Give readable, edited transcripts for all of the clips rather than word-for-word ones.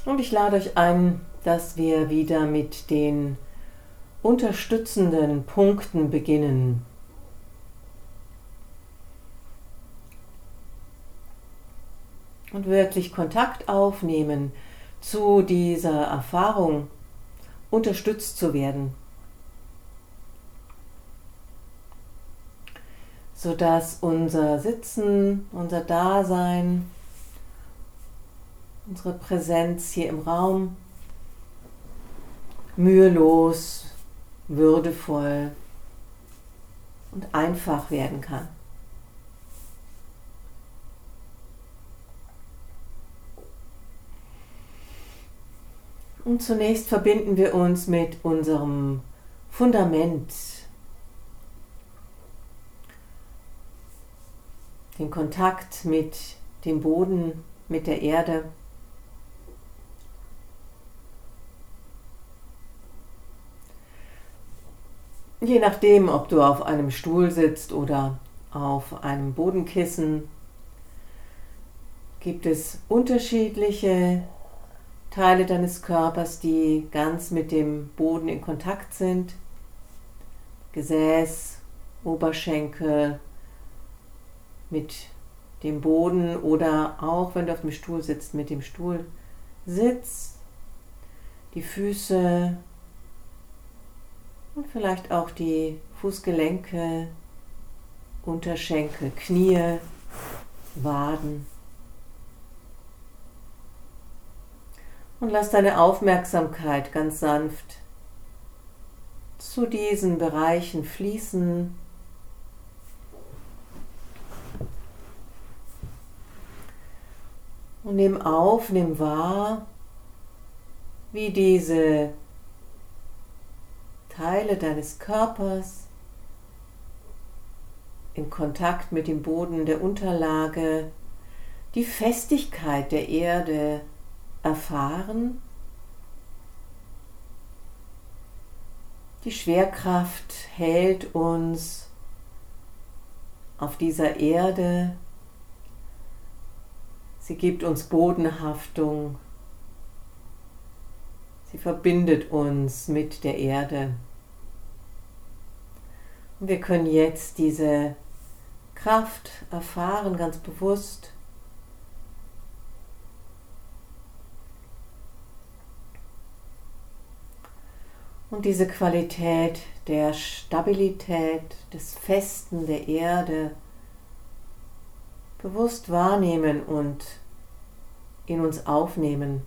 Und ich lade euch ein, dass wir wieder mit den unterstützenden Punkten beginnen. Und wirklich Kontakt aufnehmen zu dieser Erfahrung, unterstützt zu werden, sodass unser Sitzen, unser Dasein, unsere Präsenz hier im Raum mühelos, würdevoll und einfach werden kann. Und zunächst verbinden wir uns mit unserem Fundament, den Kontakt mit dem Boden, mit der Erde. Je nachdem, ob du auf einem Stuhl sitzt oder auf einem Bodenkissen, gibt es unterschiedliche Teile deines Körpers, die ganz mit dem Boden in Kontakt sind. Gesäß, Oberschenkel mit dem Boden oder auch, wenn du auf dem Stuhl sitzt, mit dem Stuhlsitz, die Füße und vielleicht auch die Fußgelenke, Unterschenkel, Knie, Waden. Und lass deine Aufmerksamkeit ganz sanft zu diesen Bereichen fließen. Und nimm wahr, wie diese Teile deines Körpers in Kontakt mit dem Boden der Unterlage die Festigkeit der Erde erfahren. Die Schwerkraft hält uns auf dieser Erde. Sie gibt uns Bodenhaftung. Sie verbindet uns mit der Erde. Und wir können jetzt diese Kraft erfahren, ganz bewusst. Und diese Qualität der Stabilität, des Festen der Erde bewusst wahrnehmen und in uns aufnehmen.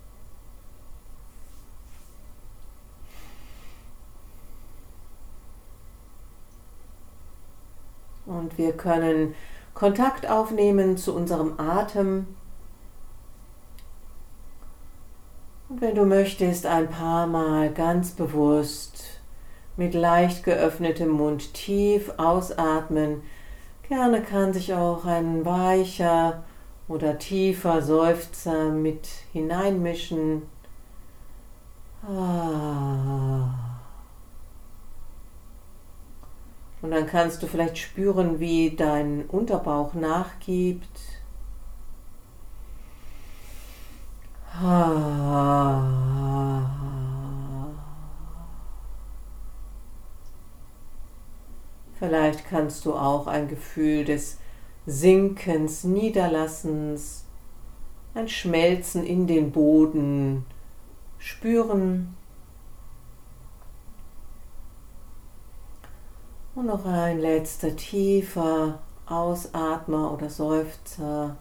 Und wir können Kontakt aufnehmen zu unserem Atem. Und wenn du möchtest, ein paar Mal ganz bewusst mit leicht geöffnetem Mund tief ausatmen. Gerne kann sich auch ein weicher oder tiefer Seufzer mit hineinmischen. Und dann kannst du vielleicht spüren, wie dein Unterbauch nachgibt. Vielleicht kannst du auch ein Gefühl des Sinkens, Niederlassens, ein Schmelzen in den Boden spüren. Und noch ein letzter tiefer Ausatmer oder Seufzer.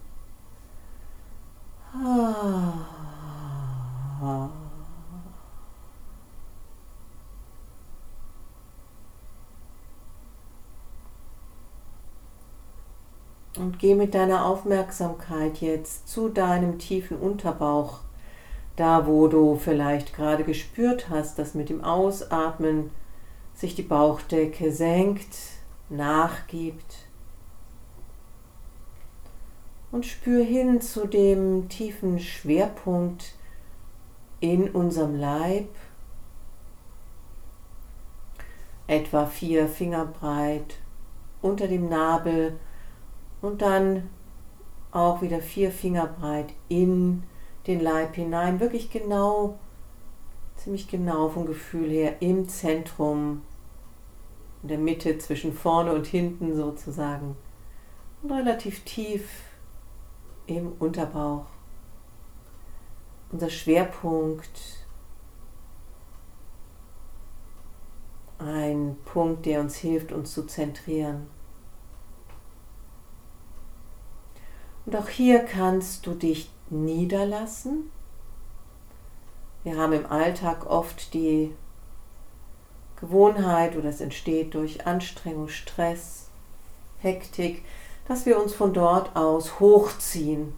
Und geh mit deiner Aufmerksamkeit jetzt zu deinem tiefen Unterbauch, da wo du vielleicht gerade gespürt hast, dass mit dem Ausatmen sich die Bauchdecke senkt, nachgibt. Und spür hin zu dem tiefen Schwerpunkt in unserem Leib, etwa 4 Finger breit unter dem Nabel und dann auch wieder 4 Finger breit in den Leib hinein, wirklich genau, ziemlich genau vom Gefühl her im Zentrum, in der Mitte zwischen vorne und hinten sozusagen und relativ tief im Unterbauch. Unser Schwerpunkt, ein Punkt, der uns hilft, uns zu zentrieren. Und auch hier kannst du dich niederlassen. Wir haben im Alltag oft die Gewohnheit, oder es entsteht durch Anstrengung, Stress, Hektik, dass wir uns von dort aus hochziehen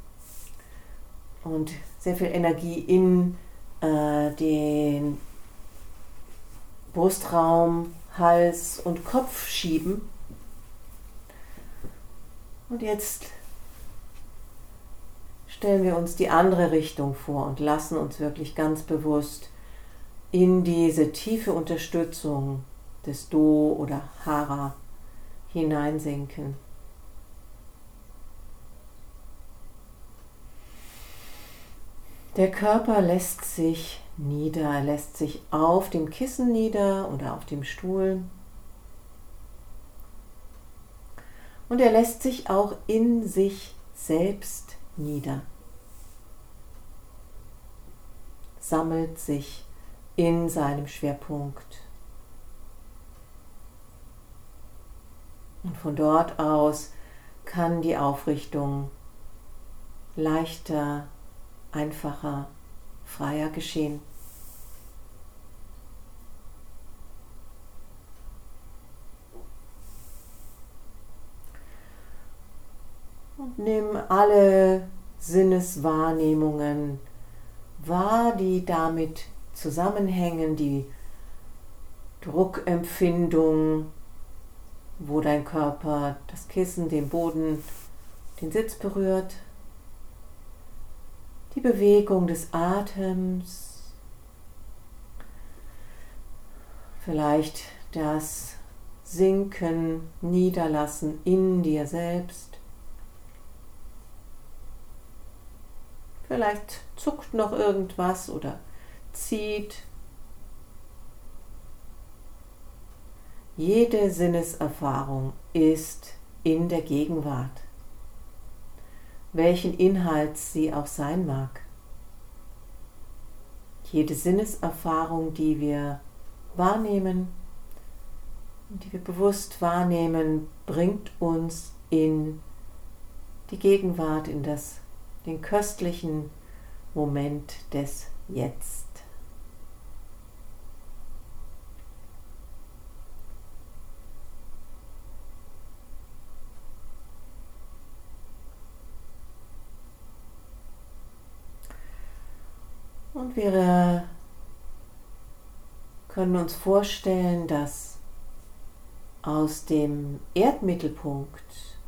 und sehr viel Energie in den Brustraum, Hals und Kopf schieben. Und jetzt stellen wir uns die andere Richtung vor und lassen uns wirklich ganz bewusst in diese tiefe Unterstützung des Do oder Hara hineinsinken. Der Körper lässt sich nieder, er lässt sich auf dem Kissen nieder oder auf dem Stuhl. Und er lässt sich auch in sich selbst nieder. Sammelt sich in seinem Schwerpunkt. Und von dort aus kann die Aufrichtung leichter, einfacher, freier geschehen. Und nimm alle Sinneswahrnehmungen wahr, die damit zusammenhängen, die Druckempfindung, wo dein Körper das Kissen, den Boden, den Sitz berührt, die Bewegung des Atems, vielleicht das Sinken, Niederlassen in dir selbst. Vielleicht zuckt noch irgendwas oder zieht. Jede Sinneserfahrung ist in der Gegenwart, welchen Inhalt sie auch sein mag. Jede Sinneserfahrung, die wir wahrnehmen, die wir bewusst wahrnehmen, bringt uns in die Gegenwart, in den köstlichen Moment des Jetzt. Und wir können uns vorstellen, dass aus dem Erdmittelpunkt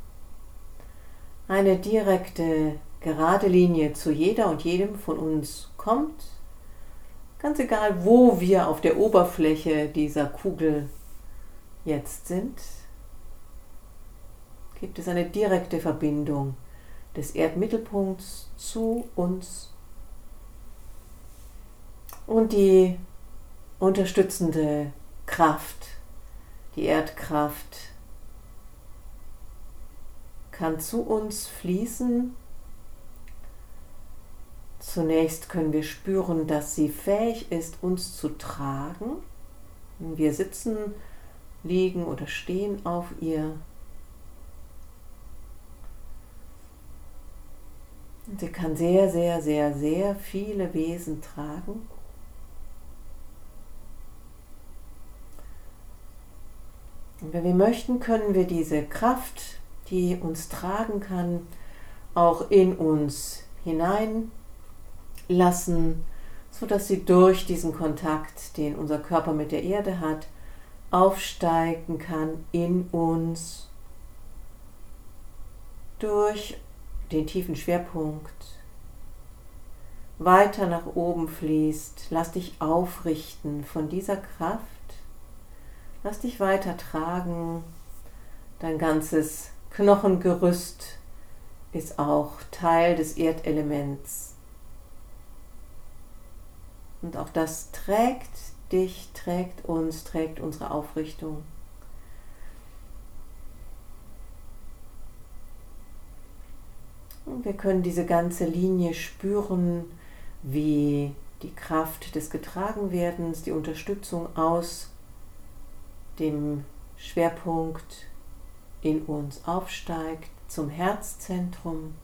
eine direkte, gerade Linie zu jeder und jedem von uns kommt. Ganz egal, wo wir auf der Oberfläche dieser Kugel jetzt sind, gibt es eine direkte Verbindung des Erdmittelpunkts zu uns. Und die unterstützende Kraft, die Erdkraft, kann zu uns fließen. Zunächst können wir spüren, dass sie fähig ist, uns zu tragen. Wir sitzen, liegen oder stehen auf ihr. Und sie kann sehr, sehr, sehr, sehr viele Wesen tragen. Und wenn wir möchten, können wir diese Kraft, die uns tragen kann, auch in uns hineinlassen, sodass sie durch diesen Kontakt, den unser Körper mit der Erde hat, aufsteigen kann in uns, durch den tiefen Schwerpunkt, weiter nach oben fließt. Lass dich aufrichten von dieser Kraft. Lass dich weiter tragen. Dein ganzes Knochengerüst ist auch Teil des Erdelements. Und auch das trägt dich, trägt uns, trägt unsere Aufrichtung. Und wir können diese ganze Linie spüren, wie die Kraft des Getragenwerdens, die Unterstützung aus dem Schwerpunkt in uns aufsteigt zum Herzzentrum.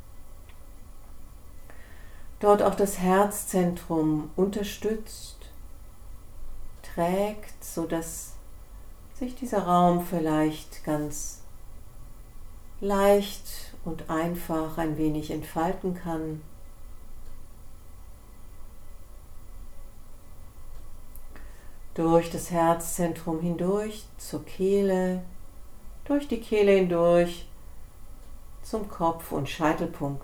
Dort auch das Herzzentrum unterstützt, trägt, sodass sich dieser Raum vielleicht ganz leicht und einfach ein wenig entfalten kann. Durch das Herzzentrum hindurch zur Kehle, durch die Kehle hindurch zum Kopf- und Scheitelpunkt.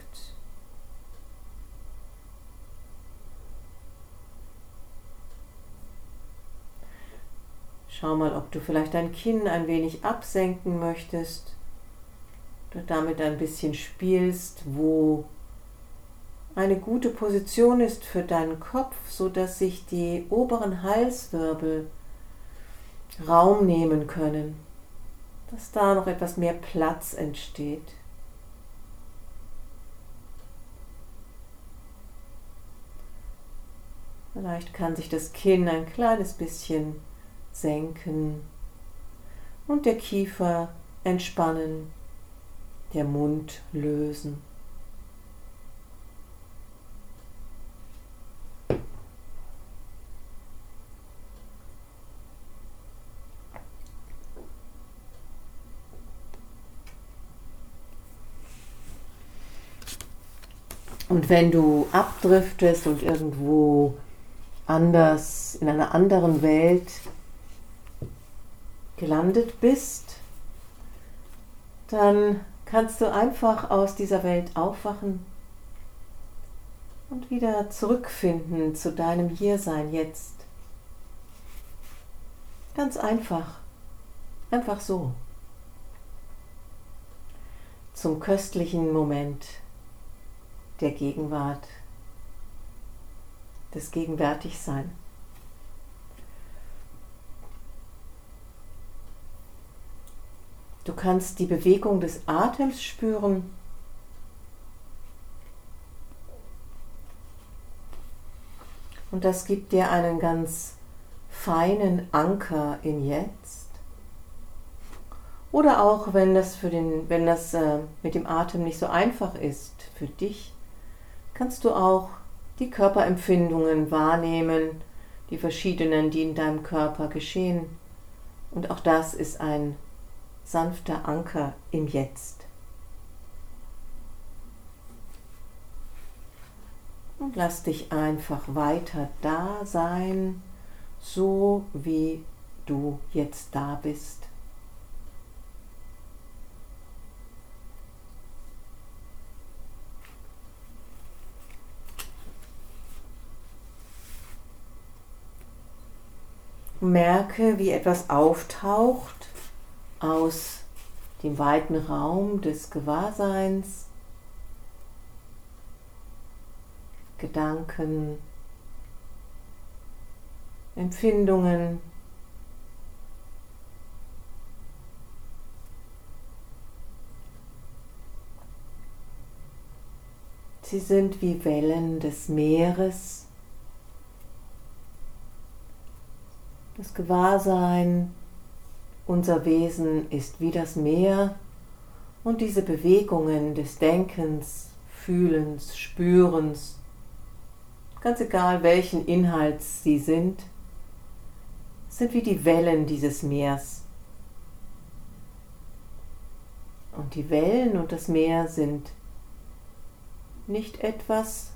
Schau mal, ob du vielleicht dein Kinn ein wenig absenken möchtest, du damit ein bisschen spielst, wo eine gute Position ist für deinen Kopf, sodass sich die oberen Halswirbel Raum nehmen können, dass da noch etwas mehr Platz entsteht. Vielleicht kann sich das Kinn ein kleines bisschen senken und der Kiefer entspannen, der Mund lösen. Und wenn du abdriftest und irgendwo anders, in einer anderen Welt gelandet bist, dann kannst du einfach aus dieser Welt aufwachen und wieder zurückfinden zu deinem Hiersein jetzt. Ganz einfach, einfach so. Zum köstlichen Moment der Gegenwart, des Gegenwärtigsein. Du kannst die Bewegung des Atems spüren. Und das gibt dir einen ganz feinen Anker im Jetzt. Oder auch, wenn das mit dem Atem nicht so einfach ist für dich, kannst du auch die Körperempfindungen wahrnehmen, die verschiedenen, die in deinem Körper geschehen. Und auch das ist ein sanfter Anker im Jetzt. Und lass dich einfach weiter da sein, so wie du jetzt da bist. Merke, wie etwas auftaucht aus dem weiten Raum des Gewahrseins, Gedanken, Empfindungen. Sie sind wie Wellen des Meeres. Das Gewahrsein, unser Wesen ist wie das Meer und diese Bewegungen des Denkens, Fühlens, Spürens, ganz egal welchen Inhalts sie sind wie die Wellen dieses Meers. Und die Wellen und das Meer sind nicht etwas,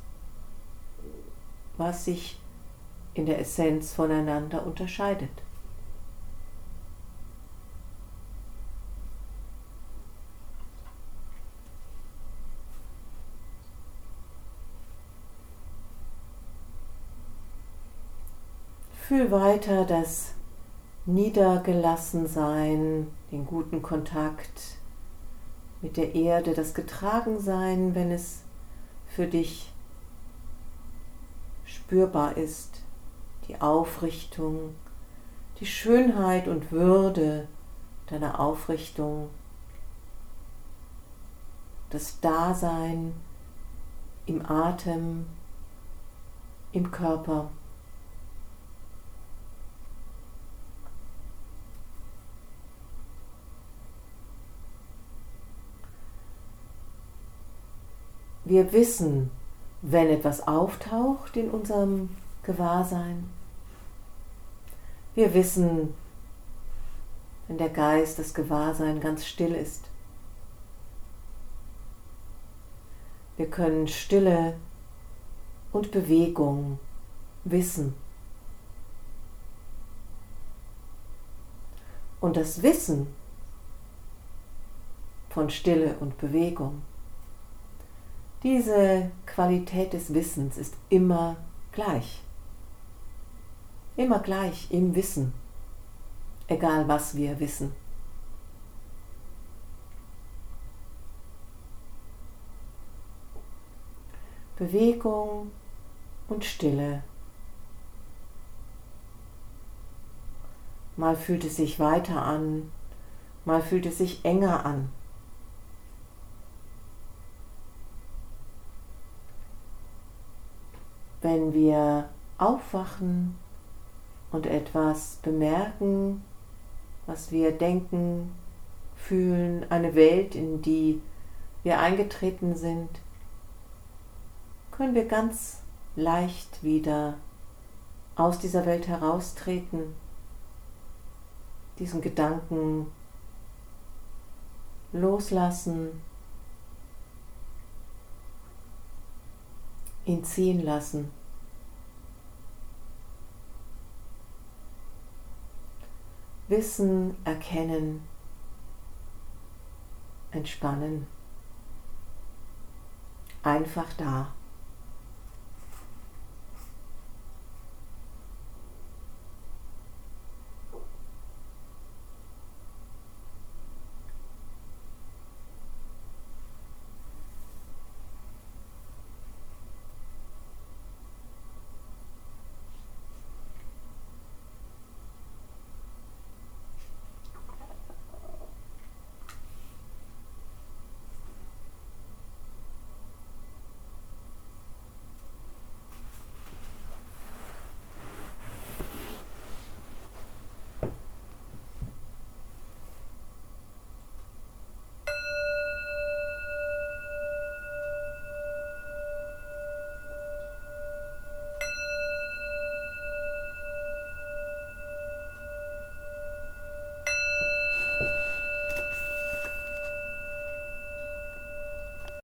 was sich in der Essenz voneinander unterscheidet. Fühl weiter das Niedergelassensein, den guten Kontakt mit der Erde, das Getragensein, wenn es für dich spürbar ist, die Aufrichtung, die Schönheit und Würde deiner Aufrichtung, das Dasein im Atem, im Körper. Wir wissen, wenn etwas auftaucht in unserem Gewahrsein. Wir wissen, wenn der Geist, das Gewahrsein ganz still ist. Wir können Stille und Bewegung wissen. Und das Wissen von Stille und Bewegung, diese Qualität des Wissens ist immer gleich. Immer gleich im Wissen, egal was wir wissen. Bewegung und Stille. Mal fühlt es sich weiter an, mal fühlt es sich enger an. Wenn wir aufwachen und etwas bemerken, was wir denken, fühlen, eine Welt, in die wir eingetreten sind, können wir ganz leicht wieder aus dieser Welt heraustreten, diesen Gedanken loslassen, ihn ziehen lassen. Wissen, erkennen, entspannen. Einfach da.